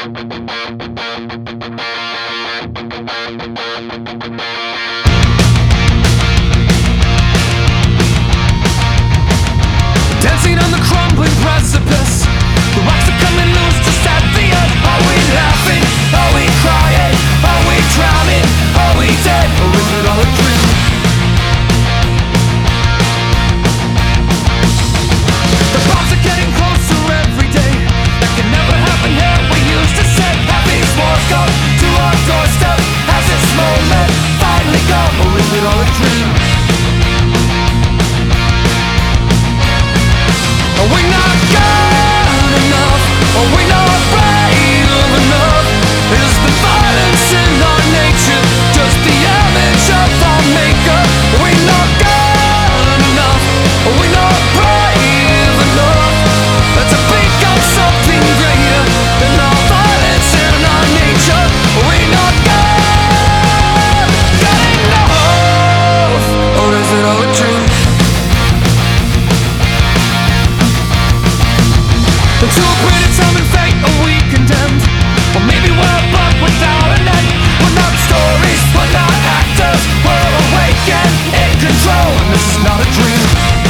Dancing on the crumbling precipice, the rocks are coming loose just at the edge. Are we laughing? Are we crying? Are we drowning? Are we dead? Or is it all a dream? The bombs are getting closer every day. That can never happen here. We used to say happy wars come to our doorstep. Has this moment finally come? Or is it all a dream? Are we not good enough? Are we not brave enough? Is the violence in our nature just the image of our maker? Are we not good enough? Are we not brave enough to become something greater than our violence in our nature? Are we not good enough? Or is it all a dream? To a greater time and fate are we condemned? Or maybe we're a book without an end. We're not stories, we're not actors. We're awake and in control, and this is not a dream.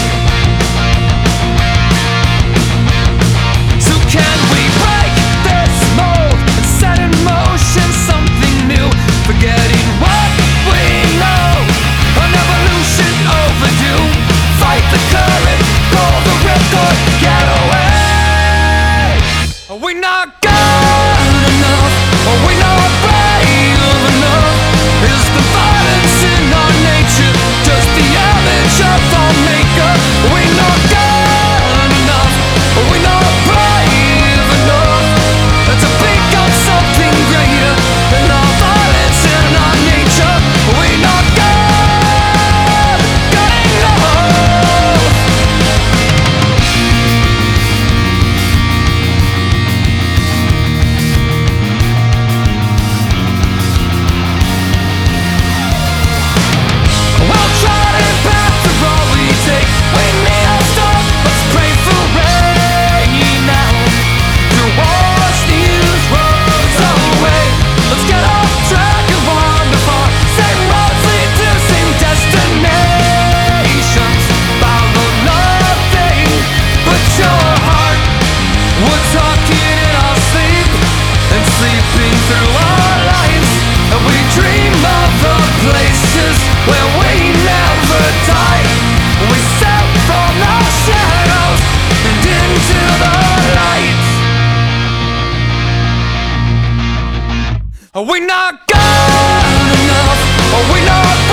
So can we break this mold and set in motion something new? Forgetting what we know, an evolution overdue. Fight the current, go the ripcord, get away. Are we not good enough? Are we not brave enough? Is the violence in our nature just the image of our maker? Are we not good enough? Are we not brave enough to become something greater than our violence in our nature? Are we not good enough? Well trodden path of all we take. We need a stop, let's pray for rain now. To wash these roads away. Let's get off track and wander far. Same roads lead to same destinations. Follow nothing but your heart. We're talking in our sleep and sleeping through our lives. And we dream of the places where we never die. We step from the shadows and into the light. Are we not good enough? Are we not